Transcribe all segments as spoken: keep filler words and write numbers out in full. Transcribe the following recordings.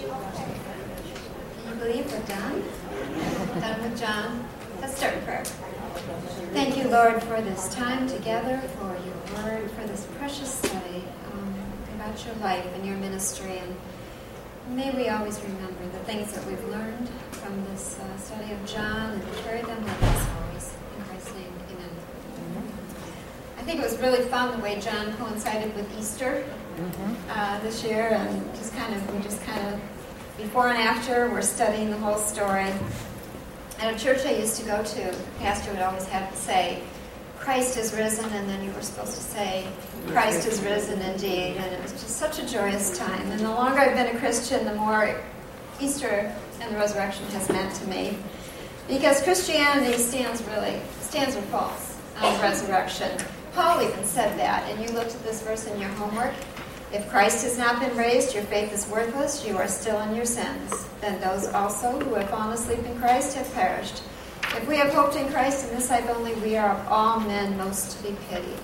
Can you believe we're done? Done with John? Let's start in prayer. Thank you, Lord, for this time together, for your word, for this precious study um, about your life and your ministry. And may we always remember the things that we've learned from this uh, study of John and carry them with us always. In Christ's name, amen. I think it was really fun the way John coincided with Easter mm-hmm. uh, this year, and just kind of, we just kind of, before and after, we're studying the whole story. At a church I used to go to, the pastor would always have to say, Christ is risen, and then you were supposed to say, Christ is risen indeed. And it was just such a joyous time. And the longer I've been a Christian, the more Easter and the resurrection has meant to me. Because Christianity stands really, stands or falls on the resurrection. Paul even said that, and you looked at this verse in your homework. If Christ has not been raised, your faith is worthless, you are still in your sins. Then those also who have fallen asleep in Christ have perished. If we have hoped in Christ in this life only, we are of all men most to be pitied.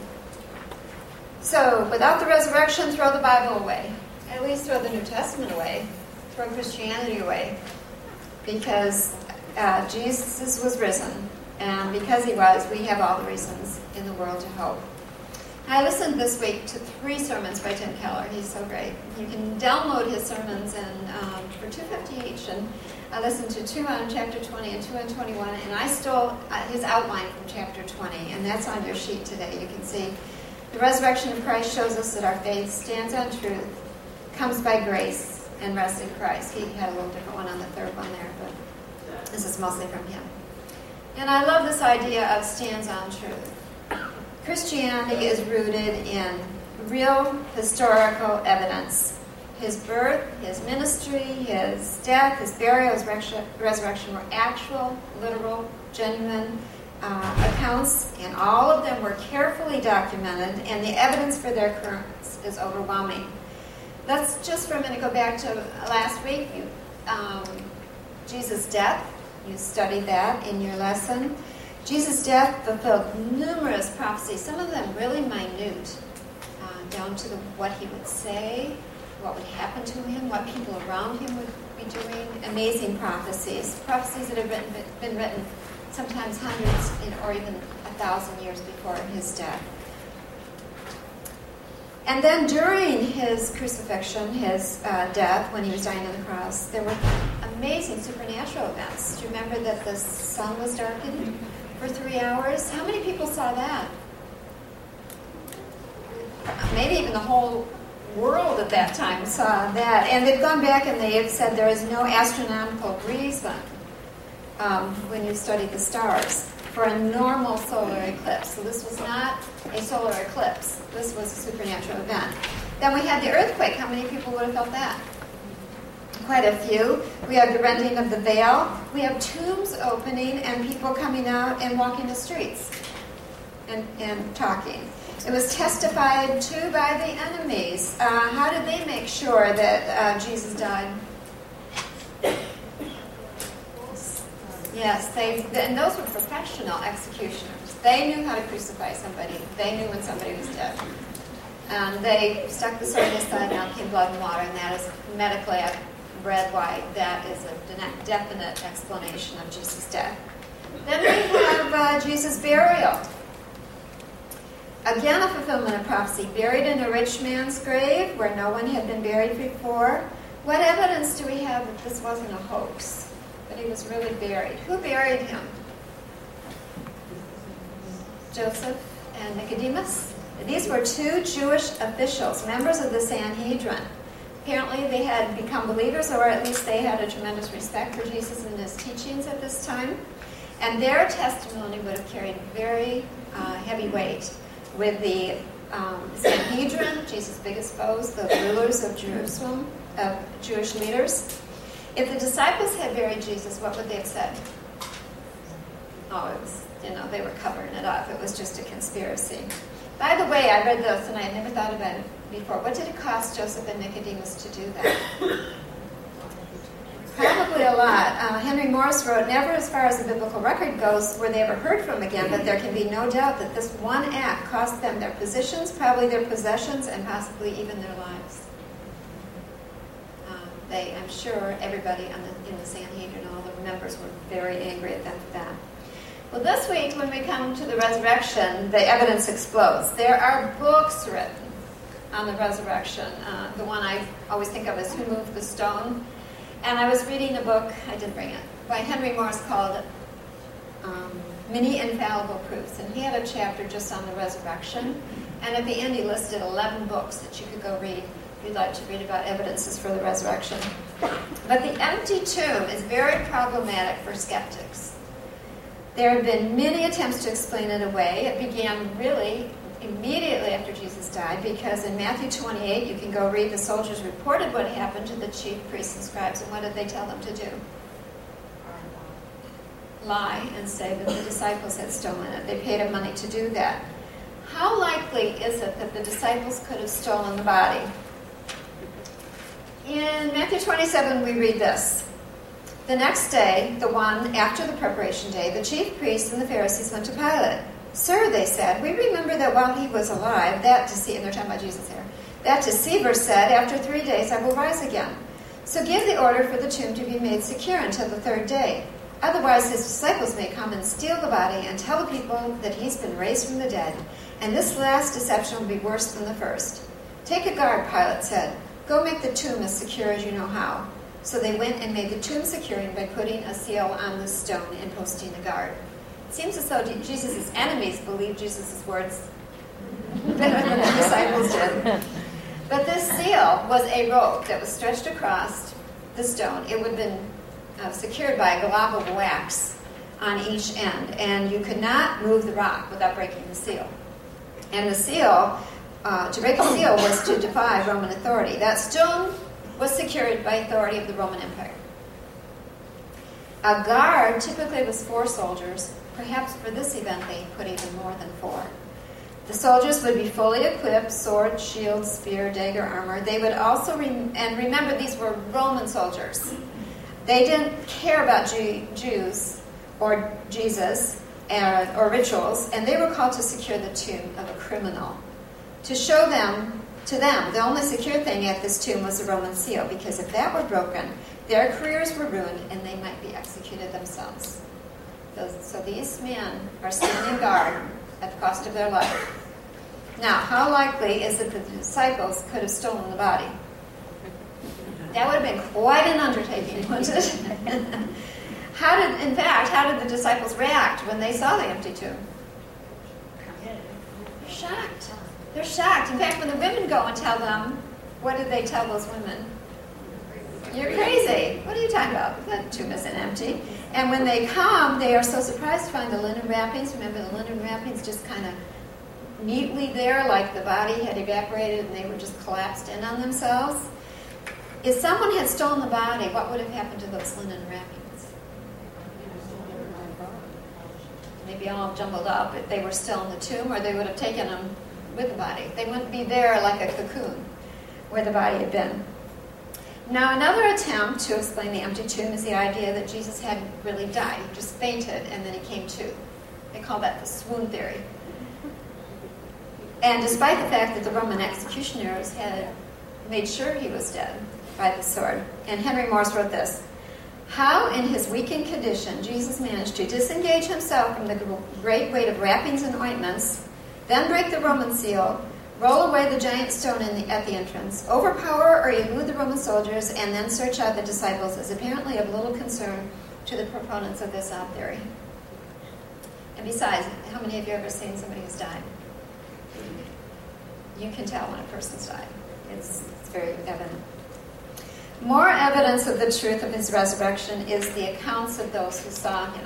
So, without the resurrection, throw the Bible away. At least throw the New Testament away. Throw Christianity away. Because uh, Jesus was risen. And because he was, we have all the reasons in the world to hope. I listened this week to three sermons by Tim Keller. He's so great. You can download his sermons and um, for two dollars and fifty cents each. And I listened to two on chapter twenty and two on twenty-one. And I stole uh, his outline from chapter twenty. And that's on your sheet today. You can see the resurrection of Christ shows us that our faith stands on truth, comes by grace, and rests in Christ. He had a little different one on the third one there, but this is mostly from him. And I love this idea of stands on truth. Christianity is rooted in real historical evidence. His birth, his ministry, his death, his burial, his resurrection were actual, literal, genuine uh, accounts, and all of them were carefully documented, and the evidence for their occurrence is overwhelming. Let's just for a minute go back to last week. You, um, Jesus' death, you studied that in your lesson. Jesus' death fulfilled numerous prophecies, some of them really minute, uh, down to the, what he would say, what would happen to him, what people around him would be doing. Amazing prophecies, prophecies that have been, been written sometimes hundreds or even a thousand years before his death. And then during his crucifixion, his uh, death, when he was dying on the cross, there were amazing supernatural events. Do you remember that the sun was darkened for three hours? How many people saw that? Maybe even the whole world at that time saw that. And they've gone back and they have said there is no astronomical reason um, when you study the stars for a normal solar eclipse. So this was not a solar eclipse. This was a supernatural event. Then we had the earthquake. How many people would have felt that? Quite a few. We have the rending of the veil. We have tombs opening and people coming out and walking the streets and, and talking. It was testified to by the enemies. Uh, how did they make sure that uh, Jesus died? Yes, they, and those were professional executioners. They knew how to crucify somebody. They knew when somebody was dead. And they stuck the sword in his side, now came blood and water, and that is medically, I've read why that is a definite explanation of Jesus' death. Then we have uh, Jesus' burial. Again, a fulfillment of prophecy. Buried in a rich man's grave where no one had been buried before. What evidence do we have that this wasn't a hoax? That he was really buried? Who buried him? Joseph and Nicodemus. These were two Jewish officials, members of the Sanhedrin. Apparently they had become believers, or at least they had a tremendous respect for Jesus and his teachings at this time. And their testimony would have carried very uh, heavy weight with the um, Sanhedrin, Jesus' biggest foes, the rulers of Jerusalem, of Jewish leaders. If the disciples had buried Jesus, what would they have said? Oh, it was, you know, they were covering it up. It was just a conspiracy. By the way, I read this and I had never thought about it before. What did it cost Joseph and Nicodemus to do that? Probably a lot. Uh, Henry Morris wrote, never as far as the biblical record goes were they ever heard from again, but there can be no doubt that this one act cost them their positions, probably their possessions, and possibly even their lives. Um, they, I'm sure everybody on the, in the Sanhedrin, all the members were very angry at them for that. Well, this week when we come to the resurrection, the evidence explodes. There are books written on the resurrection. Uh, the one I always think of is Who Moved the Stone? And I was reading a book, I didn't bring it, by Henry Morris called um, Many Infallible Proofs. And he had a chapter just on the resurrection. And at the end he listed eleven books that you could go read if you'd like to read about evidences for the resurrection. But the empty tomb is very problematic for skeptics. There have been many attempts to explain it away. It began really immediately after Jesus died, because in Matthew twenty-eight, you can go read, the soldiers reported what happened to the chief priests and scribes, and what did they tell them to do? Lie and say that the disciples had stolen it. They paid them money to do that. How likely is it that the disciples could have stolen the body? In Matthew twenty-seven, we read this. The next day, the one after the preparation day, the chief priests and the Pharisees went to Pilate. Sir, they said, we remember that while he was alive, that deceiver, and they're talking about Jesus here, that deceiver said, after three days I will rise again. So give the order for the tomb to be made secure until the third day. Otherwise his disciples may come and steal the body and tell the people that he's been raised from the dead. And this last deception will be worse than the first. Take a guard, Pilate said. Go make the tomb as secure as you know how. So they went and made the tomb secure by putting a seal on the stone and posting a guard. It seems as though Jesus' enemies believed Jesus' words better than the disciples did. But this seal was a rope that was stretched across the stone. It would have been uh, secured by a glob of wax on each end, and you could not move the rock without breaking the seal. And the seal, uh, to break the seal was to defy Roman authority. That stone was secured by authority of the Roman Empire. A guard typically was four soldiers. Perhaps for this event they put even more than four. The soldiers would be fully equipped, sword, shield, spear, dagger, armor. They would also, re- and remember these were Roman soldiers. They didn't care about Jew- Jews or Jesus uh, or rituals, and they were called to secure the tomb of a criminal. To show them, to them, the only secure thing at this tomb was the Roman seal, because if that were broken, their careers were ruined and they might be executed themselves. So these men are standing guard at the cost of their life. Now, how likely is it that the disciples could have stolen the body? That would have been quite an undertaking, wouldn't it? How did, in fact, how did the disciples react when they saw the empty tomb? They're shocked. They're shocked. In fact, when the women go and tell them, what did they tell those women? You're crazy. What are you talking about? The tomb isn't empty. And when they come, they are so surprised to find the linen wrappings. Remember, the linen wrappings just kind of neatly there, like the body had evaporated and they were just collapsed in on themselves. If someone had stolen the body, what would have happened to those linen wrappings? Maybe all jumbled up if they were still in the tomb, or they would have taken them with the body. They wouldn't be there like a cocoon where the body had been. Now, another attempt to explain the empty tomb is the idea that Jesus hadn't really died. He just fainted and then he came to. They call that the swoon theory. And despite the fact that the Roman executioners had made sure he was dead by the sword. And Henry Morris wrote this: how in his weakened condition Jesus managed to disengage himself from the great weight of wrappings and ointments, then break the Roman seal, roll away the giant stone in the, at the entrance, overpower or elude the Roman soldiers, and then search out the disciples is apparently of little concern to the proponents of this odd theory. And besides, how many of you have ever seen somebody who's died? You can tell when a person's died. It's, it's very evident. More evidence of the truth of his resurrection is the accounts of those who saw him.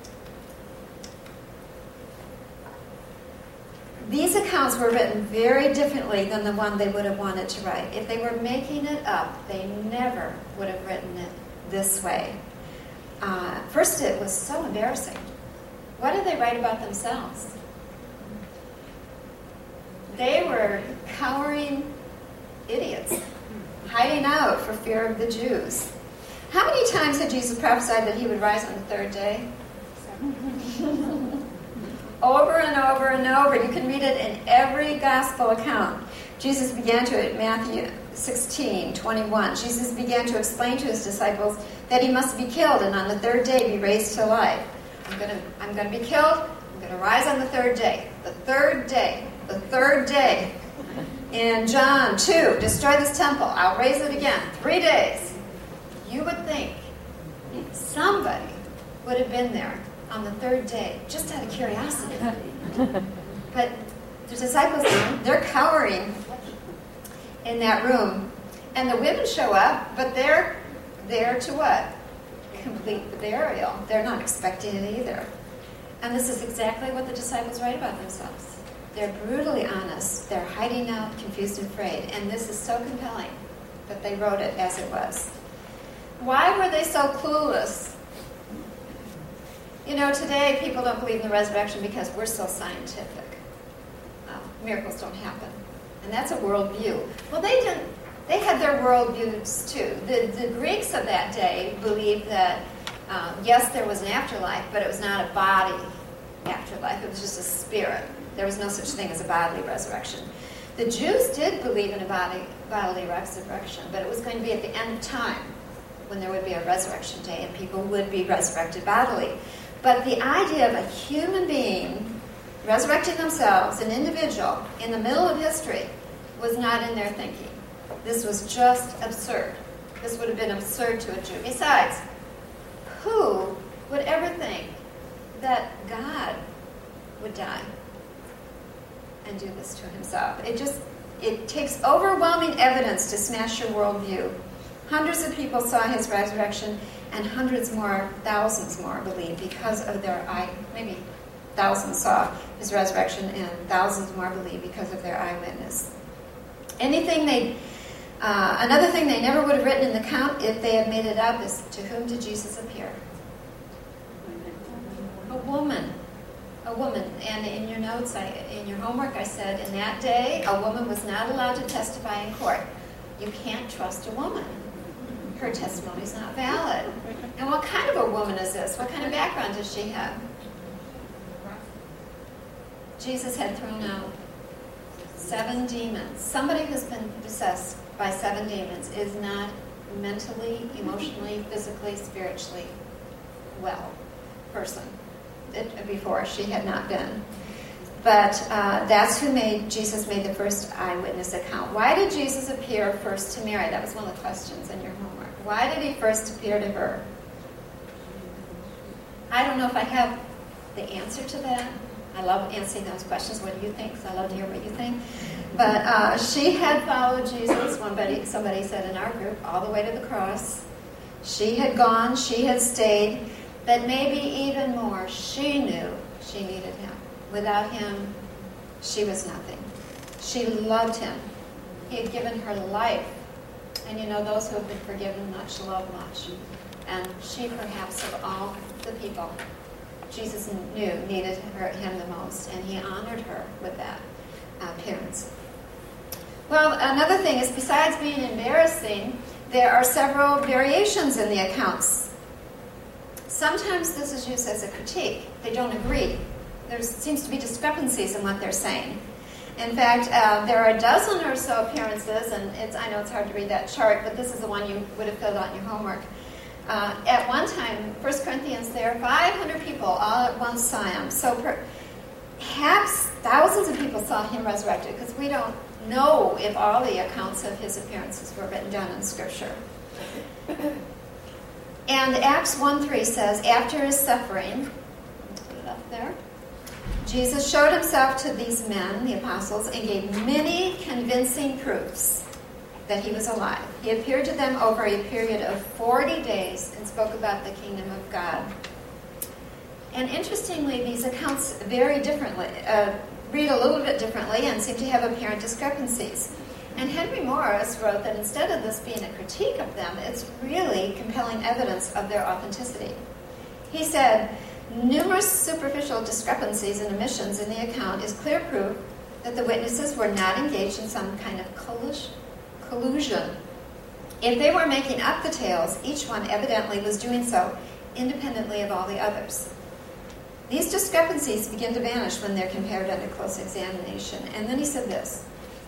These accounts were written very differently than the one they would have wanted to write. If they were making it up, they never would have written it this way. Uh, first, it was so embarrassing. What did they write about themselves? They were cowering idiots, hiding out for fear of the Jews. How many times had Jesus prophesied that he would rise on the third day? Over and over and over. You can read it in every gospel account. Jesus began to, at Matthew sixteen twenty-one, Jesus began to explain to his disciples that he must be killed and on the third day be raised to life. I'm going to I'm going to be killed. I'm going to rise on the third day. The third day. The third day. In John two, destroy this temple. I'll raise it again. Three days. You would think somebody would have been there on the third day, just out of curiosity. But the disciples, they're cowering in that room. And the women show up, but they're there to what? Complete the burial. They're not expecting it either. And this is exactly what the disciples write about themselves. They're brutally honest. They're hiding out, confused and afraid. And this is so compelling that they wrote it as it was. Why were they so clueless? You know, today people don't believe in the resurrection because we're so scientific. Uh, miracles don't happen. And that's a worldview. Well, they didn't. They had their worldviews too. The, the Greeks of that day believed that, um, yes, there was an afterlife, but it was not a body afterlife. It was just a spirit. There was no such thing as a bodily resurrection. The Jews did believe in a body, bodily resurrection, but it was going to be at the end of time when there would be a resurrection day and people would be resurrected bodily. But the idea of a human being resurrecting themselves, an individual, in the middle of history, was not in their thinking. This was just absurd. This would have been absurd to a Jew. Besides, who would ever think that God would die and do this to himself? It just, it takes overwhelming evidence to smash your worldview. Hundreds of people saw his resurrection, and hundreds more, thousands more, believe because of their eye. Maybe thousands saw his resurrection, and thousands more believe because of their eyewitness. Anything they, uh, another thing they never would have written in the account if they had made it up is, to whom did Jesus appear? A woman. A woman. And in your notes, I, in your homework, I said, in that day, a woman was not allowed to testify in court. You can't trust a woman. Her testimony is not valid. And what kind of a woman is this? What kind of background does she have? Jesus had thrown out seven demons. Somebody who's been possessed by seven demons is not mentally, emotionally, physically, spiritually well person. It, before, she had not been. But uh, that's who made Jesus made the first eyewitness account. Why did Jesus appear first to Mary? That was one of the questions in your homework. Why did he first appear to her? I don't know if I have the answer to that. I love answering those questions. What do you think? Because I love to hear what you think. But uh, she had followed Jesus, somebody, somebody said in our group, all the way to the cross. She had gone, she had stayed, but maybe even more, she knew she needed him. Without him, she was nothing. She loved him. He had given her life. And you know, those who have been forgiven much love much. And she, perhaps, of all the people Jesus knew needed her, him the most, and he honored her with that appearance. Well, another thing is, besides being embarrassing, there are several variations in the accounts. Sometimes this is used as a critique. They don't agree. There seems to be discrepancies in what they're saying. In fact, uh, there are a dozen or so appearances, and it's, I know it's hard to read that chart, but this is the one you would have filled out in your homework. Uh, at one time, First Corinthians, there are five hundred people all at once saw him. So perhaps thousands of people saw him resurrected, because we don't know if all the accounts of his appearances were written down in Scripture. And Acts one three says, after his suffering, put it up there, Jesus showed himself to these men, the apostles, and gave many convincing proofs that he was alive. He appeared to them over a period of forty days and spoke about the kingdom of God. And interestingly, these accounts vary differently, uh, read a little bit differently, and seem to have apparent discrepancies. And Henry Morris wrote that instead of this being a critique of them, it's really compelling evidence of their authenticity. He said, numerous superficial discrepancies and omissions in the account is clear proof that the witnesses were not engaged in some kind of collusion. If they were making up the tales, each one evidently was doing so independently of all the others. These discrepancies begin to vanish when they're compared under close examination. And then he said this,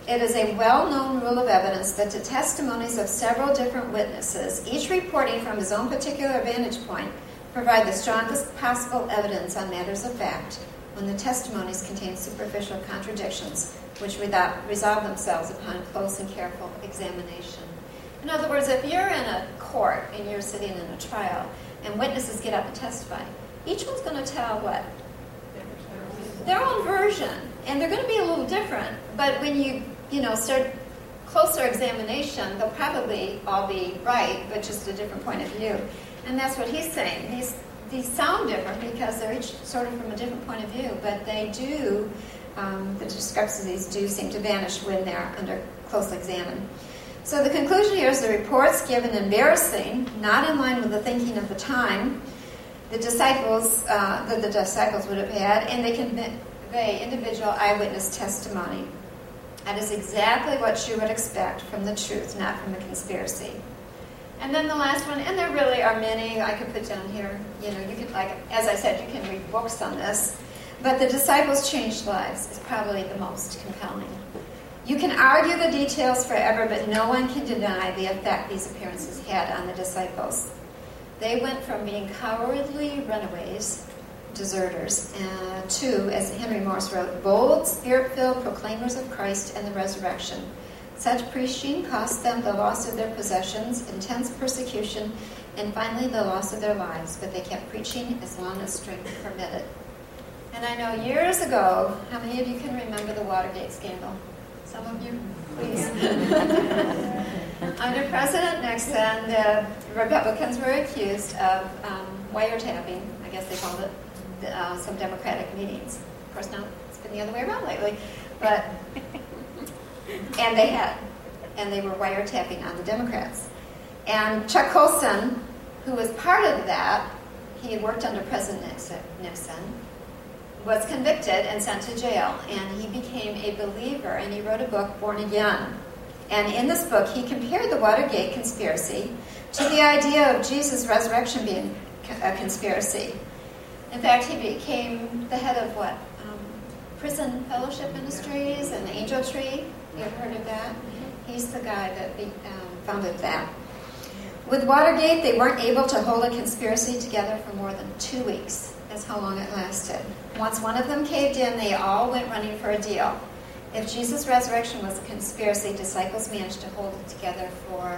It is a well-known rule of evidence that the testimonies of several different witnesses, each reporting from his own particular vantage point, provide the strongest possible evidence on matters of fact when the testimonies contain superficial contradictions which resolve themselves upon close and careful examination. In other words, if you're in a court and you're sitting in a trial and witnesses get up and testify, each one's going to tell what? Their own version. And they're going to be a little different, but when you, you know, start closer examination, they'll probably all be right, but just a different point of view. And that's what he's saying. These, these sound different because they're each sort of from a different point of view, but they do, um, the discrepancies do seem to vanish when they're under close examination. So the conclusion here is the reports given embarrassing, not in line with the thinking of the time, the disciples, uh, that the disciples would have had, and they convey individual eyewitness testimony. That is exactly what you would expect from the truth, not from a conspiracy. And then the last one, and there really are many I could put down here. You know, you could, like, as I said, you can read books on this. But the disciples' changed lives is probably the most compelling. You can argue the details forever, but no one can deny the effect these appearances had on the disciples. They went from being cowardly runaways, deserters, uh, to, as Henry Morse wrote, bold, spirit-filled proclaimers of Christ and the resurrection. Such preaching cost them the loss of their possessions, intense persecution, and finally the loss of their lives, but they kept preaching as long as strength permitted. And I know years ago, how many of you can remember the Watergate scandal? Some of you, please. Under President Nixon, the Republicans were accused of um, wiretapping, I guess they called it, uh, some Democratic meetings. Of course, now it's been the other way around lately. But, and they had, and they were wiretapping on the Democrats. And Chuck Colson, who was part of that, he had worked under President Nixon, was convicted and sent to jail, and he became a believer, and he wrote a book, Born Again. And in this book, he compared the Watergate conspiracy to the idea of Jesus' resurrection being a conspiracy. In fact, he became the head of what? Um, Prison Fellowship Ministries and Angel Tree. You ever heard of that? He's the guy that be, um, founded that. With Watergate, they weren't able to hold a conspiracy together for more than two weeks. That's how long it lasted. Once one of them caved in, they all went running for a deal. If Jesus' resurrection was a conspiracy, disciples managed to hold it together for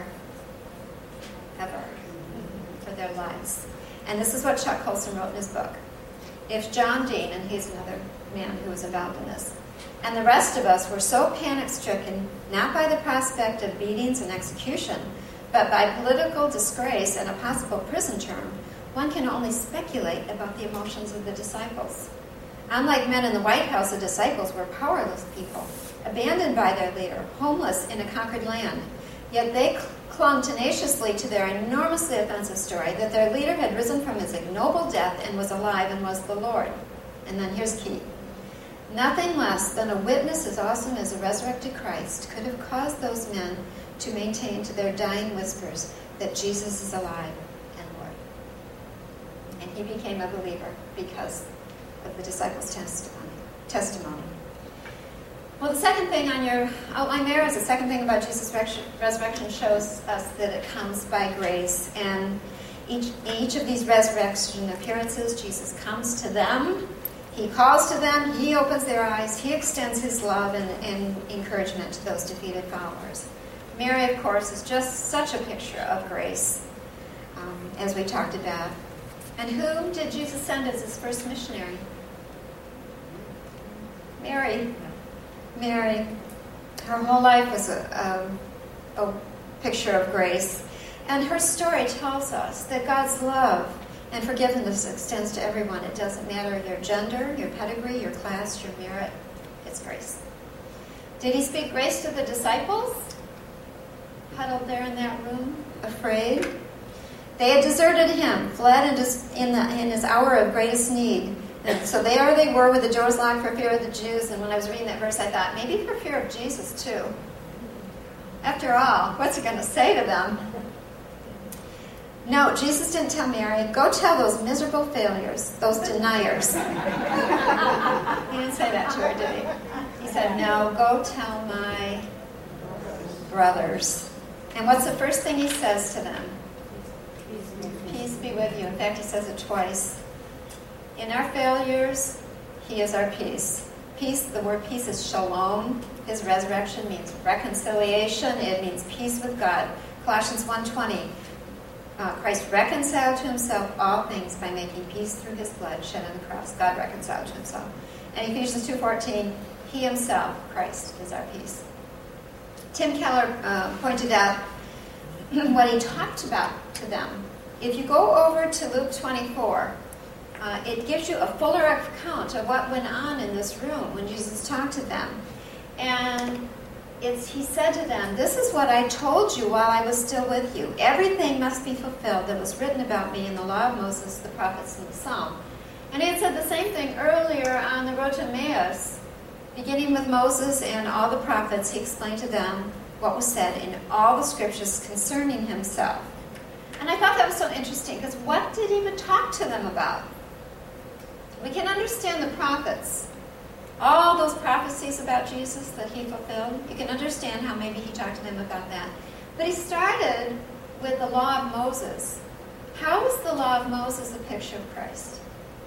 ever, for their lives. And this is what Chuck Colson wrote in his book. If John Dean, and he's another man who was involved in this, and the rest of us were so panic-stricken, not by the prospect of beatings and execution, but by political disgrace and a possible prison term, one can only speculate about the emotions of the disciples. Unlike men in the White House, the disciples were powerless people, abandoned by their leader, homeless in a conquered land. Yet they clung tenaciously to their enormously offensive story that their leader had risen from his ignoble death and was alive and was the Lord. And then here's key. Nothing less than a witness as awesome as a resurrected Christ could have caused those men to maintain to their dying whispers that Jesus is alive and Lord. And he became a believer because of the disciples' testimony. testimony. Well, the second thing on your outline there is the second thing about Jesus' resurrection shows us that it comes by grace. And each, each of these resurrection appearances, Jesus comes to them, he calls to them, he opens their eyes, he extends his love and, and encouragement to those defeated followers. Mary, of course, is just such a picture of grace, um, as we talked about. And whom did Jesus send as his first missionary? Mary. Mary. Her whole life was a, a, a picture of grace. And her story tells us that God's love and forgiveness extends to everyone. It doesn't matter your gender, your pedigree, your class, your merit. It's grace. Did he speak grace to the disciples? Huddled there in that room, afraid. They had deserted him, fled in, dis- in, the, in his hour of greatest need. And so there they were with the doors locked for fear of the Jews. And when I was reading that verse, I thought, maybe for fear of Jesus too. After all, what's he going to say to them? No, Jesus didn't tell Mary, go tell those miserable failures, those deniers. He didn't say that to her, did he? He said, no, go tell my brothers. And what's the first thing he says to them? Peace be with you. In fact, he says it twice. In our failures, he is our peace. Peace, the word peace is shalom. His resurrection means reconciliation. It means peace with God. Colossians one twenty. Uh, Christ reconciled to himself all things by making peace through his blood shed on the cross. God reconciled to himself. And Ephesians two fourteen, he himself, Christ, is our peace. Tim Keller uh, pointed out what he talked about to them. If you go over to Luke twenty-four, uh, it gives you a fuller account of what went on in this room when Jesus talked to them. And It's, he said to them, this is what I told you while I was still with you. Everything must be fulfilled that was written about me in the law of Moses, the prophets, and the Psalm. And he had said the same thing earlier on the road to Emmaus. Beginning with Moses and all the prophets, he explained to them what was said in all the scriptures concerning himself. And I thought that was so interesting, because what did he even talk to them about? We can understand the prophets. All those prophecies about Jesus that he fulfilled, you can understand how maybe he talked to them about that. But he started with the law of Moses. How is the law of Moses a picture of Christ?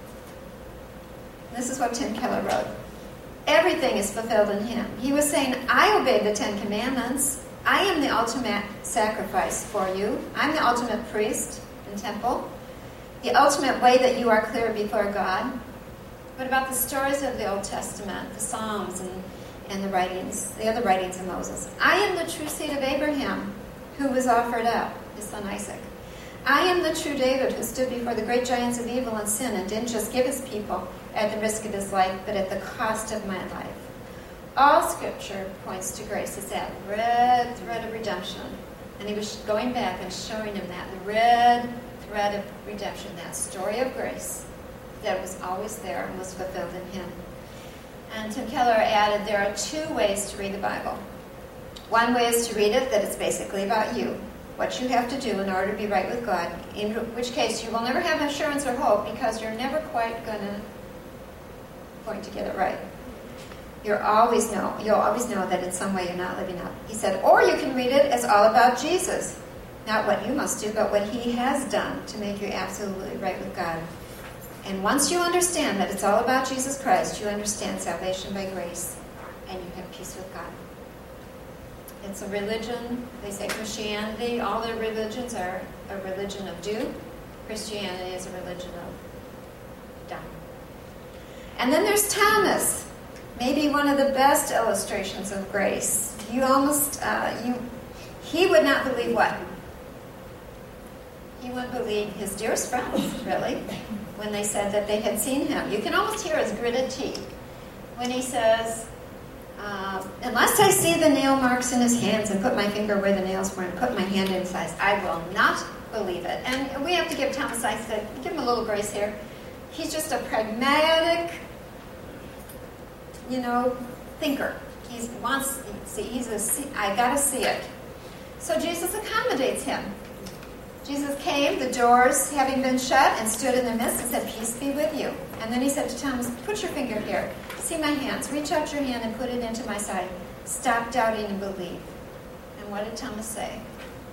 This is what Tim Keller wrote. Everything is fulfilled in him. He was saying, I obeyed the Ten Commandments. I am the ultimate sacrifice for you. I'm the ultimate priest in temple. The ultimate way that you are clear before God. What about the stories of the Old Testament, the Psalms and, and the writings, the other writings of Moses? I am the true seed of Abraham, who was offered up, his son Isaac. I am the true David, who stood before the great giants of evil and sin and didn't just give his people at the risk of his life, but at the cost of my life. All Scripture points to grace. It's that red thread of redemption. And he was going back and showing him that, the red thread of redemption, that story of grace that was always there and was fulfilled in him. And Tim Keller added, there are two ways to read the Bible. One way is to read it that it's basically about you, what you have to do in order to be right with God, in which case you will never have assurance or hope because you're never quite gonna going to get it right. You'll always know, you'll always know that in some way you're not living up. He said, or you can read it as all about Jesus, not what you must do, but what he has done to make you absolutely right with God. And once you understand that it's all about Jesus Christ, you understand salvation by grace, and you have peace with God. It's a religion. They say Christianity, all their religions are a religion of do. Christianity is a religion of done. And then there's Thomas, maybe one of the best illustrations of grace. You almost, uh, you, he would not believe what? He wouldn't believe his dearest friends, really, when they said that they had seen him. You can almost hear his gritted teeth when he says, uh, unless I see the nail marks in his hands and put my finger where the nails were and put my hand inside, I will not believe it. And we have to give Thomas, I said, give him a little grace here. He's just a pragmatic, you know, thinker. He wants, see, he's a, see, I gotta see it. So Jesus accommodates him. Jesus came, the doors having been shut, and stood in their midst and said, peace be with you. And then he said to Thomas, put your finger here. See my hands. Reach out your hand and put it into my side. Stop doubting and believe. And what did Thomas say?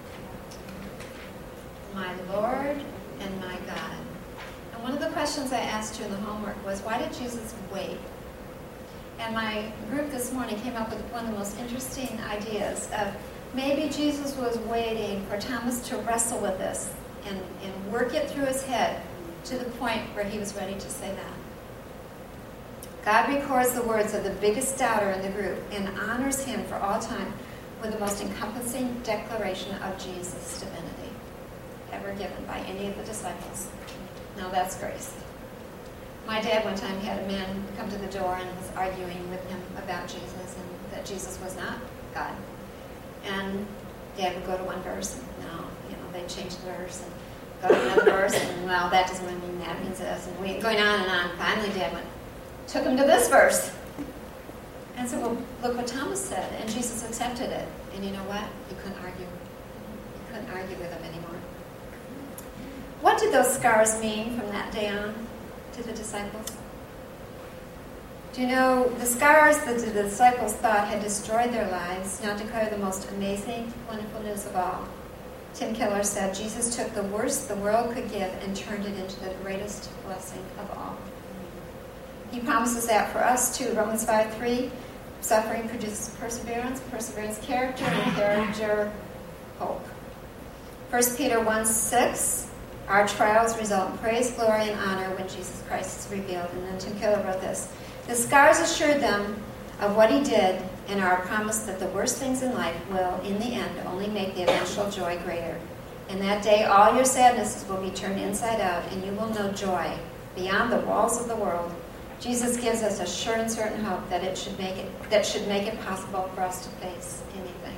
My Lord and my God. And one of the questions I asked you in the homework was, why did Jesus wait? And my group this morning came up with one of the most interesting ideas of maybe Jesus was waiting for Thomas to wrestle with this and, and work it through his head to the point where he was ready to say that. God records the words of the biggest doubter in the group and honors him for all time with the most encompassing declaration of Jesus' divinity ever given by any of the disciples. Now that's grace. My dad one time had a man come to the door and was arguing with him about Jesus and that Jesus was not God. And Dad would go to one verse, and no, you know, they'd change the verse, and go to another verse, and well, that doesn't mean that, means this, and we going on and on. Finally, Dad went, took him to this verse. And said, well, look what Thomas said, and Jesus accepted it. And you know what? You couldn't argue. You couldn't argue with him anymore. What did those scars mean from that day on to the disciples? Do you know the scars that the disciples thought had destroyed their lives now declare the most amazing, wonderful news of all? Tim Keller said, Jesus took the worst the world could give and turned it into the greatest blessing of all. He promises that for us too. Romans five three, suffering produces perseverance, perseverance character, and character hope. First Peter one six, our trials result in praise, glory, and honor when Jesus Christ is revealed. And then Tim Keller wrote this, the scars assured them of what he did and are a promise that the worst things in life will, in the end, only make the eventual joy greater. In that day, all your sadnesses will be turned inside out, and you will know joy beyond the walls of the world. Jesus gives us a sure and certain hope that it should make it that should make it possible for us to face anything.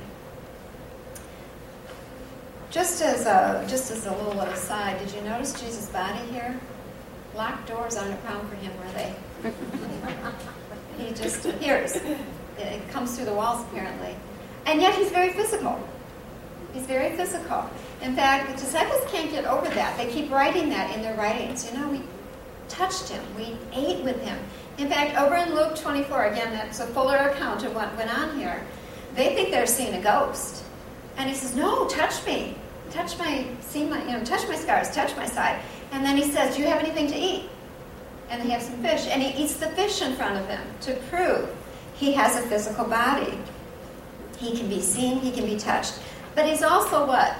Just as a just as a little aside, did you notice Jesus' body here? Locked doors aren't a problem for him, are they? He just appears. It comes through the walls, apparently. And yet he's very physical. He's very physical. In fact, the disciples can't get over that. They keep writing that in their writings. You know, we touched him. We ate with him. In fact, over in Luke twenty-four, again, that's a fuller account of what went on here. They think they're seeing a ghost. And he says, no, touch me. Touch my, see my, you know, touch my scars, touch my side. And then he says, do you have anything to eat? And they have some fish. And he eats the fish in front of them to prove he has a physical body. He can be seen, he can be touched. But he's also what?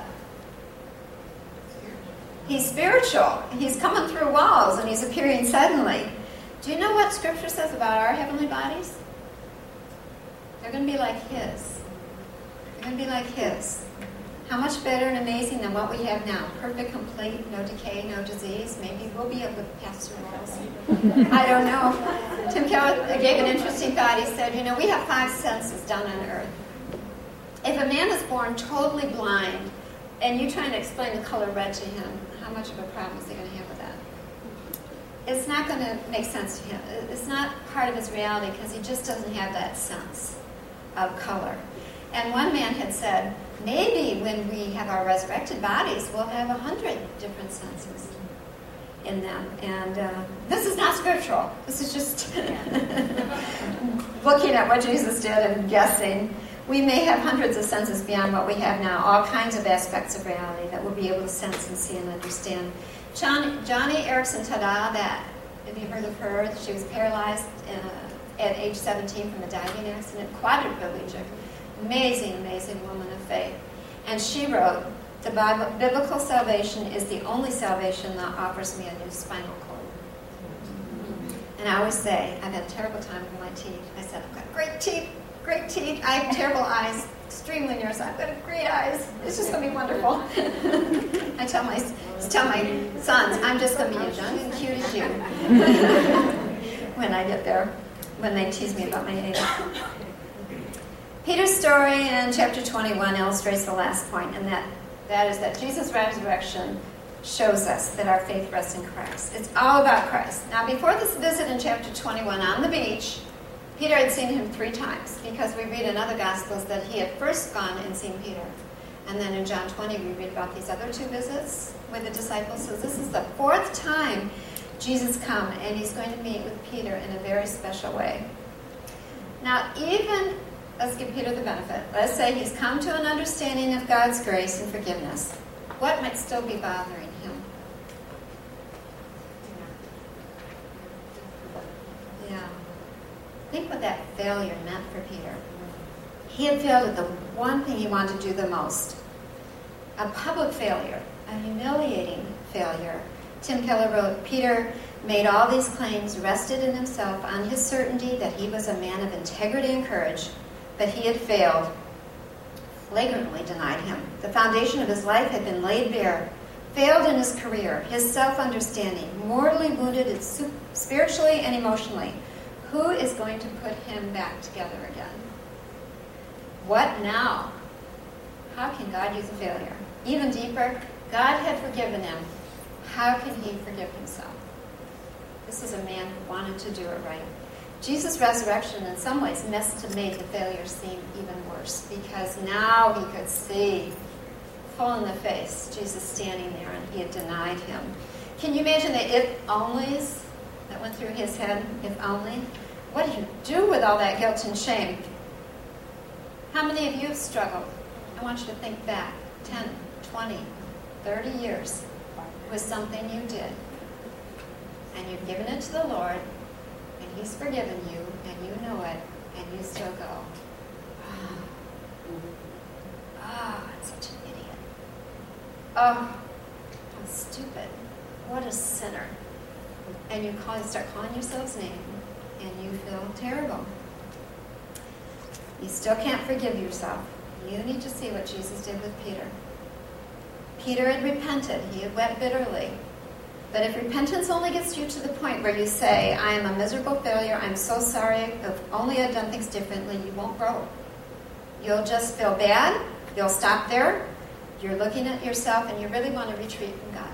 He's spiritual. He's coming through walls and he's appearing suddenly. Do you know what Scripture says about our heavenly bodies? They're going to be like his. They're going to be like his. How much better and amazing than what we have now? Perfect, complete, no decay, no disease. Maybe we'll be able to pass through walls. I don't know. Tim Keller gave an interesting thought. He said, you know, we have five senses down on earth. If a man is born totally blind, and you're trying to explain the color red to him, how much of a problem is he going to have with that? It's not going to make sense to him. It's not part of his reality because he just doesn't have that sense of color. And one man had said, maybe when we have our resurrected bodies, we'll have a hundred different senses in them. And uh, this is not scriptural. This is just looking at what Jesus did and guessing. We may have hundreds of senses beyond what we have now, all kinds of aspects of reality that we'll be able to sense and see and understand. John, Johnny Erickson Tada, that, have you heard of her? She was paralyzed uh, at age seventeen from a diving accident, quadriplegic. Amazing, amazing woman of faith. And she wrote, the Bible, biblical salvation is the only salvation that offers me a new spinal cord. And I always say, I've had a terrible time with my teeth. I said, I've got great teeth, great teeth. I have terrible eyes, extremely nearsighted. I've got great eyes. It's just going to be wonderful. I tell my tell my sons, I'm just going to be as young and cute as you when I get there, when they tease me about my age. Peter's story in chapter twenty-one illustrates the last point, and that, that is that Jesus' resurrection shows us that our faith rests in Christ. It's all about Christ. Now, before this visit in chapter twenty-one on the beach, Peter had seen him three times, because we read in other Gospels that he had first gone and seen Peter. And then in John twenty, we read about these other two visits with the disciples. So this is the fourth time Jesus come, and he's going to meet with Peter in a very special way. Now, even... let's give Peter the benefit. Let's say he's come to an understanding of God's grace and forgiveness. What might still be bothering him? Yeah. Think what that failure meant for Peter. He had failed at the one thing he wanted to do the most. A public failure, a humiliating failure. Tim Keller wrote, Peter made all these claims, rested in himself on his certainty that he was a man of integrity and courage, but he had failed, flagrantly denied him. The foundation of his life had been laid bare, failed in his career, his self-understanding, mortally wounded it spiritually and emotionally. Who is going to put him back together again? What now? How can God use a failure? Even deeper, God had forgiven him. How can he forgive himself? This is a man who wanted to do it right. Jesus' resurrection in some ways must have made the failure seem even worse, because now he could see full in the face Jesus standing there, and he had denied him. Can you imagine the if-onlys that went through his head? If only. What do you do with all that guilt and shame? How many of you have struggled? I want you to think back ten, twenty, thirty years with something you did. And you've given it to the Lord, and He's forgiven you, and you know it, and you still go, ah, ah, I'm such an idiot. Oh, I'm stupid. What a sinner. And you call, start calling yourselves names, and you feel terrible. You still can't forgive yourself. You need to see what Jesus did with Peter. Peter had repented. He had wept bitterly. But if repentance only gets you to the point where you say, I am a miserable failure, I'm so sorry, if only I'd done things differently, you won't grow. You'll just feel bad. You'll stop there. You're looking at yourself, and you really want to retreat from God.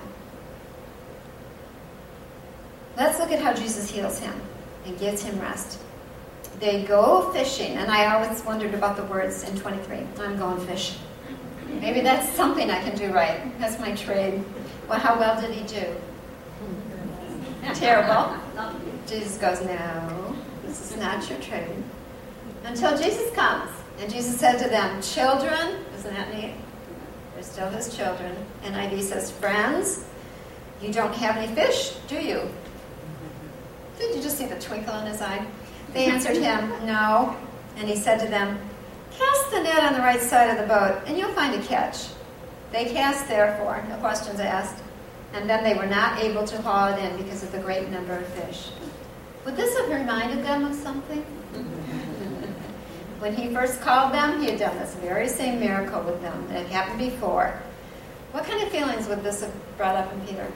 Let's look at how Jesus heals him and gives him rest. They go fishing, and I always wondered about the words in twenty-three. I'm going fishing. Maybe that's something I can do right. That's my trade. Well, how well did he do? Terrible. Jesus goes, no, this is not your trade. Until Jesus comes, and Jesus said to them, children, isn't that neat? They're still his children. And I V says, friends, you don't have any fish, do you? Did you just see the twinkle in his eye? They answered him, no. And he said to them, cast the net on the right side of the boat, and you'll find a catch. They cast, therefore, no questions asked, and then they were not able to haul it in because of the great number of fish. Would this have reminded them of something? When he first called them, he had done this very same miracle with them that had happened before. What kind of feelings would this have brought up in Peter?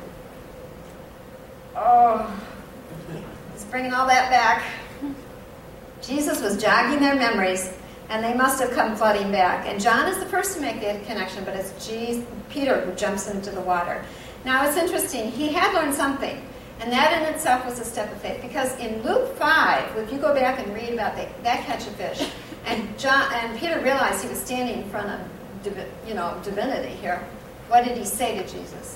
Oh, he's bringing all that back. Jesus was jogging their memories, and they must have come flooding back. And John is the first to make the connection, but it's Jesus, Peter who jumps into the water. Now, it's interesting. He had learned something, and that in itself was a step of faith. Because in Luke five, if you go back and read about the, that catch of fish, and John and Peter realized he was standing in front of, you know, divinity here. What did he say to Jesus?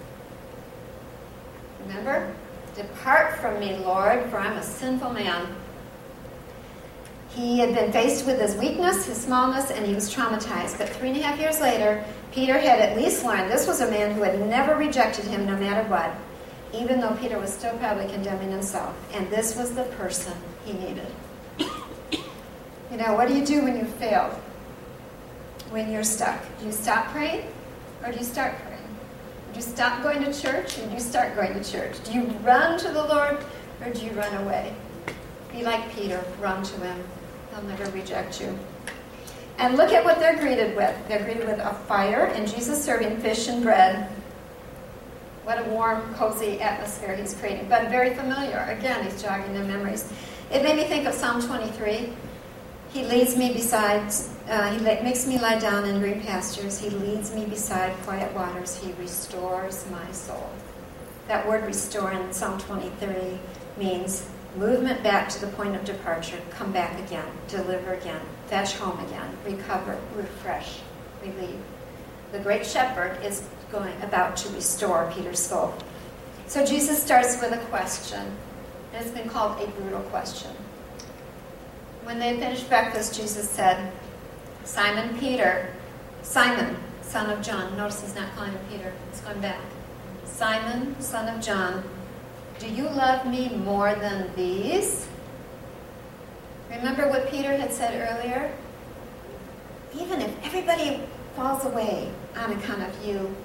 Remember? Depart from me, Lord, for I'm a sinful man. He had been faced with his weakness, his smallness, and he was traumatized. But three and a half years later, Peter had at least learned this was a man who had never rejected him no matter what, even though Peter was still probably condemning himself. And this was the person he needed. You know, what do you do when you failed? When you're stuck? Do you stop praying, or do you start praying? Do you stop going to church, or do you start going to church? Do you run to the Lord, or do you run away? Be like Peter. Run to him. He'll never reject you. And look at what they're greeted with. They're greeted with a fire and Jesus serving fish and bread. What a warm, cozy atmosphere he's creating. But very familiar. Again, he's jogging their memories. It made me think of Psalm twenty-three. He leads me beside, uh, he makes me lie down in green pastures. He leads me beside quiet waters. He restores my soul. That word restore in Psalm twenty-three means movement back to the point of departure, come back again, deliver again, fetch home again, recover, refresh, relieve. The great shepherd is going about to restore Peter's soul. So Jesus starts with a question. And it's been called a brutal question. When they finished breakfast, Jesus said, Simon Peter, Simon, son of John. Notice he's not calling him Peter. He's going back. Simon, son of John, do you love me more than these? Remember what Peter had said earlier? Even if everybody falls away on account of you,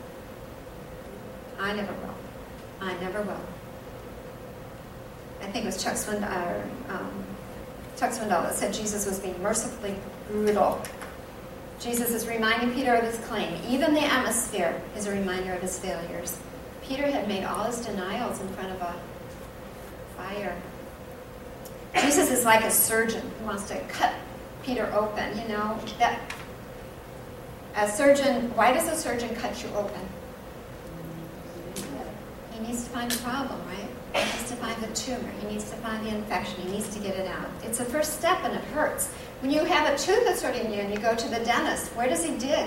I never will. I never will. I think it was Chuck Swindoll, or, um, Chuck Swindoll that said Jesus was being mercifully brutal. Jesus is reminding Peter of his claim. Even the atmosphere is a reminder of his failures. Peter had made all his denials in front of a fire. Jesus is like a surgeon who wants to cut Peter open, you know. That a surgeon, why does a surgeon cut you open? He needs to find the problem, right? He needs to find the tumor. He needs to find the infection. He needs to get it out. It's the first step, and it hurts. When you have a tooth that's hurting you and you go to the dentist, where does he dig?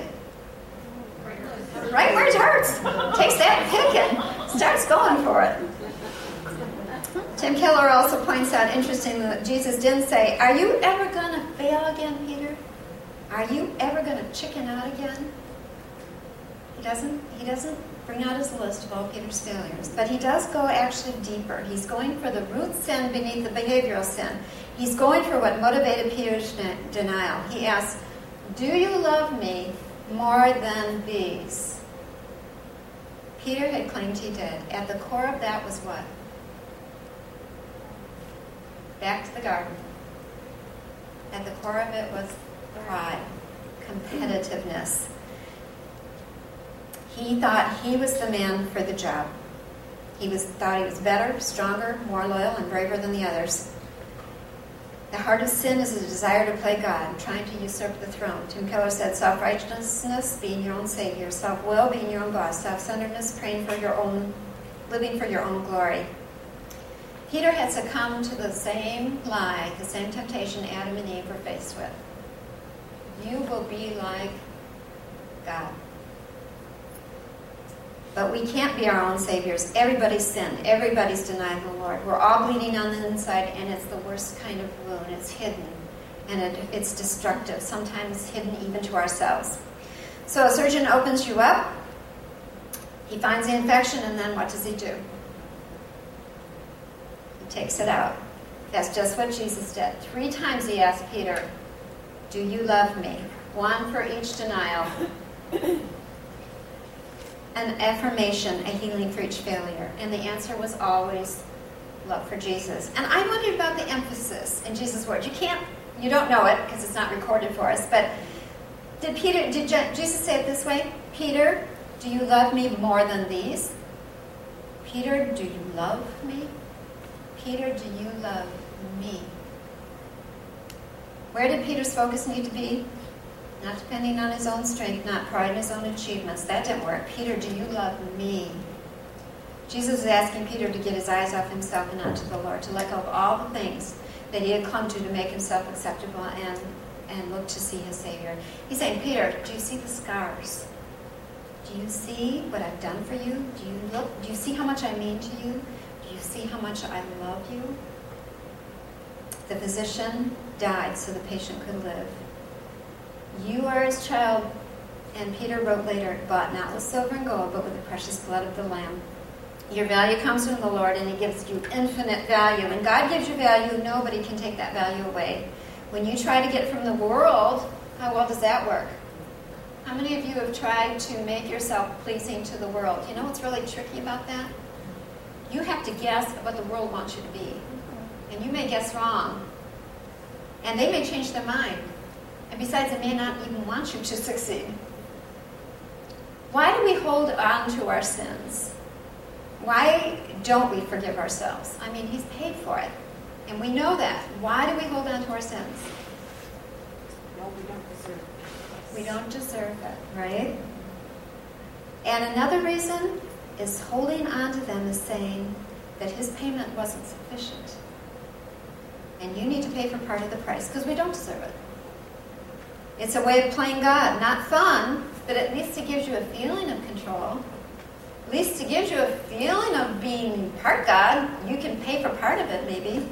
Right where it hurts. Takes that pick and starts going for it. Tim Keller also points out, interestingly, that Jesus didn't say, are you ever going to fail again, Peter? Are you ever going to chicken out again? He doesn't, he doesn't bring out his list of all Peter's failures, but he does go actually deeper. He's going for the root sin beneath the behavioral sin. He's going for what motivated Peter's denial. He asks, do you love me more than these? Peter had claimed he did. At the core of that was what? Back to the garden. At the core of it was pride, competitiveness. He thought he was the man for the job. He was thought he was better, stronger, more loyal, and braver than the others. The heart of sin is a desire to play God, trying to usurp the throne. Tim Keller said, self-righteousness, being your own savior. Self-will, being your own boss. Self-centeredness, praying for your own, living for your own glory. Peter had succumbed to the same lie, the same temptation Adam and Eve were faced with. You will be like God. But we can't be our own saviors. Everybody's sinned. Everybody's denied the Lord. We're all bleeding on the inside, and it's the worst kind of wound. It's hidden, and it, it's destructive, sometimes hidden even to ourselves. So a surgeon opens you up. He finds the infection, and then what does he do? He takes it out. That's just what Jesus did. Three times he asked Peter, do you love me? One for each denial. An affirmation, a healing for each failure. And the answer was always love for Jesus. And I wondered about the emphasis in Jesus' words. You can't, you don't know it because it's not recorded for us, but did Peter, did Jesus say it this way? Peter, do you love me more than these? Peter, do you love me? Peter, do you love me? Where did Peter's focus need to be? Not depending on his own strength, not pride in his own achievements. That didn't work. Peter, do you love me? Jesus is asking Peter to get his eyes off himself and onto the Lord, to let go of all the things that he had clung to to make himself acceptable and, and look to see his Savior. He's saying, Peter, do you see the scars? Do you see what I've done for you? Do you look? Do you see how much I mean to you? Do you see how much I love you? The physician died so the patient could live. You are his child, and Peter wrote later, bought not with silver and gold, but with the precious blood of the Lamb. Your value comes from the Lord, and he gives you infinite value. And God gives you value. Nobody can take that value away. When you try to get it from the world, how well does that work? How many of you have tried to make yourself pleasing to the world? You know what's really tricky about that? You have to guess what the world wants you to be. And you may guess wrong. And they may change their mind. And besides, it may not even want you to succeed. Why do we hold on to our sins? Why don't we forgive ourselves? I mean, he's paid for it. And we know that. Why do we hold on to our sins? Well, we don't deserve it. We don't deserve it, right? And another reason is holding on to them is saying that his payment wasn't sufficient. And you need to pay for part of the price because we don't deserve it. It's a way of playing God. Not fun, but at least it gives you a feeling of control. At least it gives you a feeling of being part God. You can pay for part of it, maybe.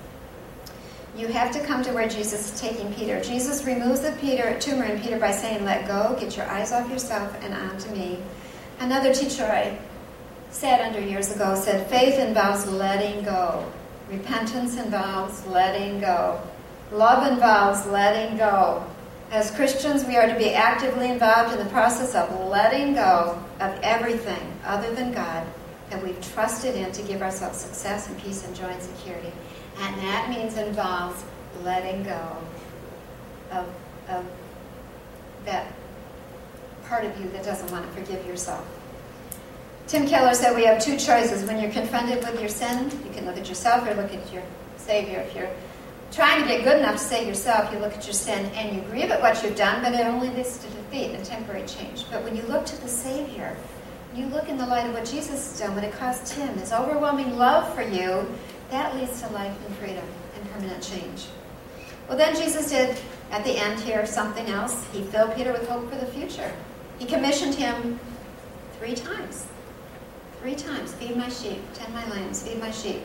You have to come to where Jesus is taking Peter. Jesus removes the Peter, tumor in Peter by saying, let go, get your eyes off yourself and onto me. Another teacher I sat under years ago said, faith involves letting go. Repentance involves letting go. Love involves letting go. As Christians, we are to be actively involved in the process of letting go of everything other than God that we've trusted in to give ourselves success and peace and joy and security. And that means involves letting go of, of that part of you that doesn't want to forgive yourself. Tim Keller said we have two choices. When you're confronted with your sin, you can look at yourself or look at your Savior. If you're trying to get good enough to save yourself, you look at your sin and you grieve at what you've done, but it only leads to defeat and temporary change. But when you look to the Savior, you look in the light of what Jesus has done, what it cost him, his overwhelming love for you, that leads to life and freedom and permanent change. Well, then Jesus did, at the end here, something else. He filled Peter with hope for the future. He commissioned him three times. Three times. Feed my sheep, tend my lambs, feed my sheep.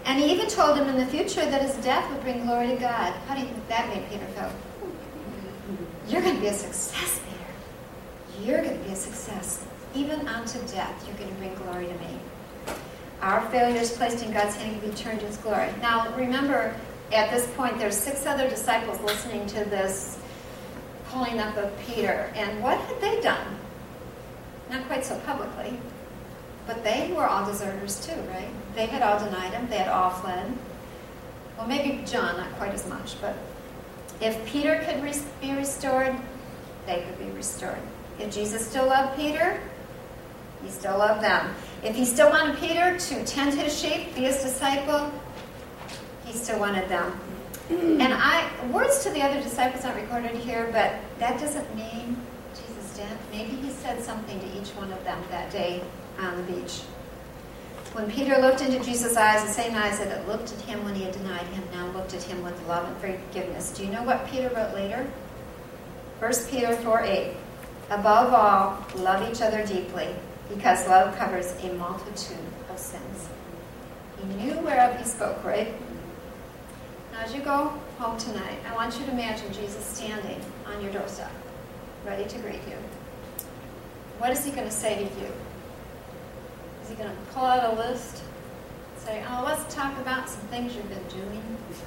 And he even told him in the future that his death would bring glory to God. How do you think that made Peter feel? You're going to be a success, Peter. You're going to be a success. Even unto death, you're going to bring glory to me. Our failures placed in God's hand can be turned to his glory. Now, remember, at this point, there's six other disciples listening to this pulling up of Peter. And what had they done? Not quite so publicly, but they were all deserters too, right? They had all denied him. They had all fled. Well, maybe John, not quite as much, but if Peter could re- be restored, they could be restored. If Jesus still loved Peter, he still loved them. If he still wanted Peter to tend his sheep, be his disciple, he still wanted them. And I, words to the other disciples aren't recorded here, but that doesn't mean Jesus did. Maybe he said something to each one of them that day on the beach. When Peter looked into Jesus' eyes, the same eyes that had looked at him when he had denied him now looked at him with love and forgiveness. Do you know what Peter wrote later? First Peter four eight. Above all, love each other deeply, because love covers a multitude of sins. He knew whereof he spoke, right? Now, as you go home tonight, I want you to imagine Jesus standing on your doorstep, ready to greet you. What is he going to say to you? Is he going to pull out a list? Say, oh, let's talk about some things you've been doing.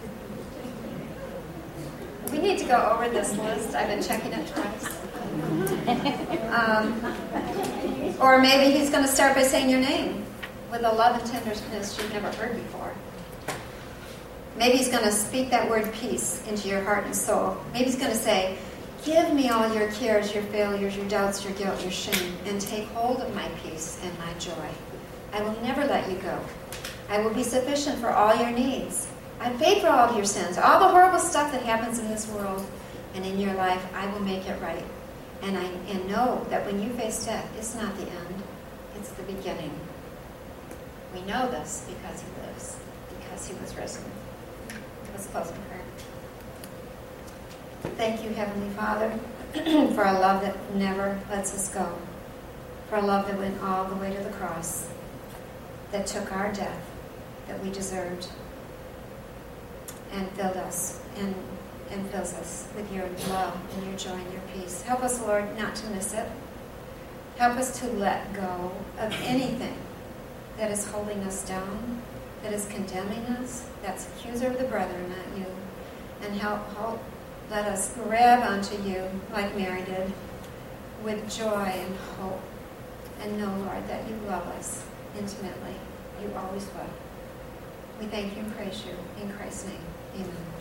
We need to go over this list. I've been checking it twice. Um, or maybe he's going to start by saying your name with a love and tenderness you've never heard before. Maybe he's going to speak that word peace into your heart and soul. Maybe he's going to say, give me all your cares, your failures, your doubts, your guilt, your shame, and take hold of my peace and my joy. I will never let you go. I will be sufficient for all your needs. I paid for all of your sins, all the horrible stuff that happens in this world and in your life. I will make it right. And I and know that when you face death, it's not the end. It's the beginning. We know this because he lives, because he was risen. Let's close in prayer. Thank you, Heavenly Father, for a love that never lets us go, for a love that went all the way to the cross, that took our death that we deserved and filled us and, and fills us with your love and your joy and your peace. Help us, Lord, not to miss it. Help us to let go of anything that is holding us down, that is condemning us, that's accuser of the brethren, not you. And help, help let us grab onto you like Mary did with joy and hope. And know, Lord, that you love us intimately. You always will. We thank you and praise you. In Christ's name, amen.